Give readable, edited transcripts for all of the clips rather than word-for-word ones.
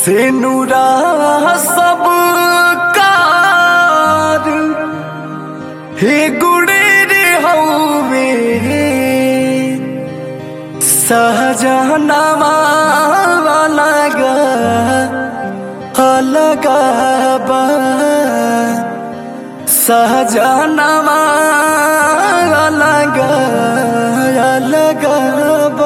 से नूरा सब कार हे गुड़े रे हवे सहजनवा लगा अलगा बा सहजनवा लगा अलगा बा।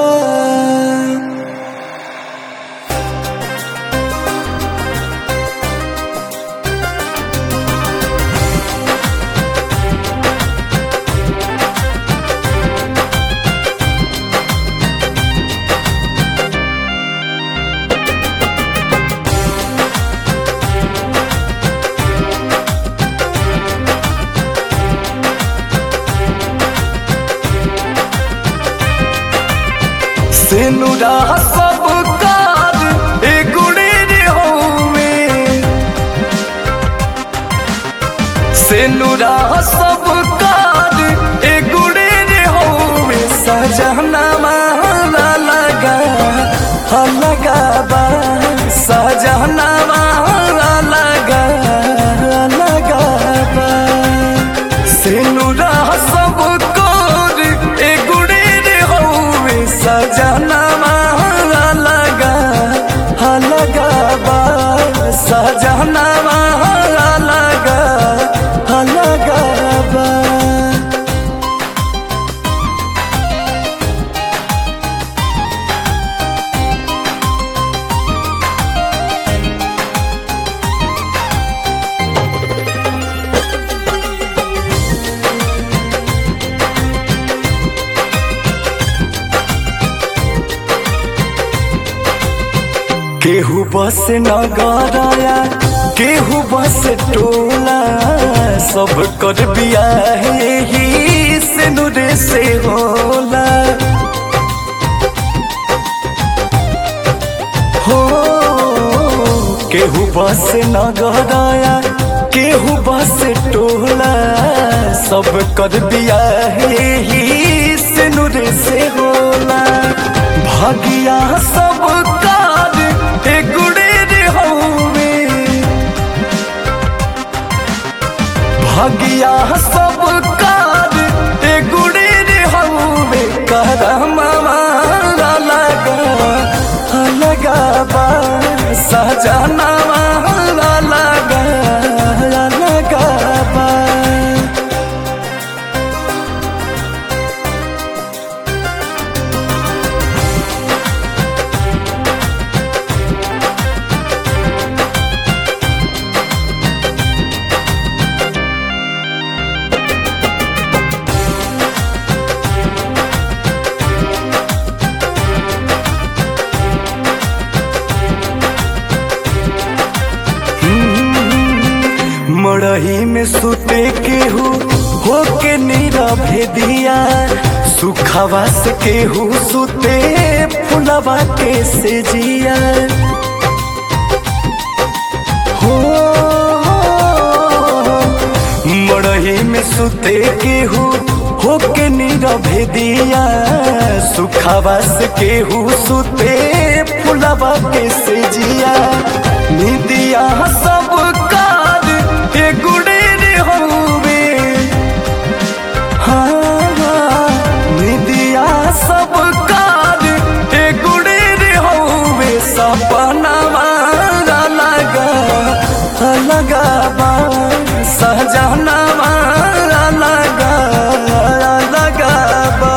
से नूरा सब कार ए गुड़े रे होवे से नूरा सब कार ए गुड़े रे होवे सहजनवा लगा अलगा बा सहजनवा लगा अलगा बा। से नूरा सब कार ए गुड़े रे होवे सहजनवा लगा अलगा बा सहजनवा लगा अलगा बा। केहू बस नगराया केहू बस टोला सब कर बियाह ही से नूरे से होला हो। केहू बस नगराया केहू बस टोला सब कर बियाह ही से नूरे से होला भागिया सब कार ए गुड़े रे होवे भागिया सब कार ए गुड़े रे होवे करमवा लगा अलगा बा सहजनवा लगा अलगा बा। मड़ही में सुते केहू होके नीरा भेदिया सुखवा से केहू सुते फुलवा के से जिया हो। मड़ही में सुते केहू होके नीरा भेदिया सुखवा से केहू सुते फुलवा के से जिया निदिया सब कार ए गुड़े रे होवे हाँ निदिया सब कार ए गुड़े रे होवे सपनवा लगा अलगा बा सहजनवा लगा अलगा बा।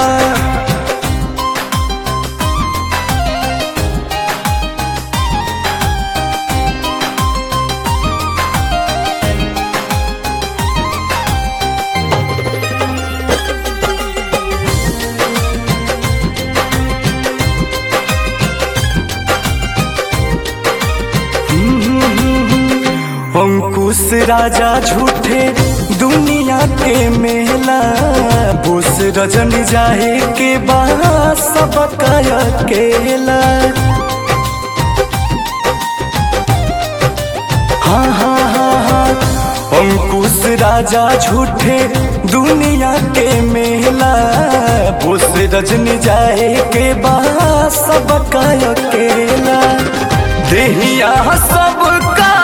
अंकुश राजा झूठे दुनिया के मेला बोस रजन जाए के बाद सब अकेला हाँ हाँ हाँ हाँ अंकुश राजा झूठे दुनिया के मेला बोस रजन जाए के बाद सब अकेला देहिया सब का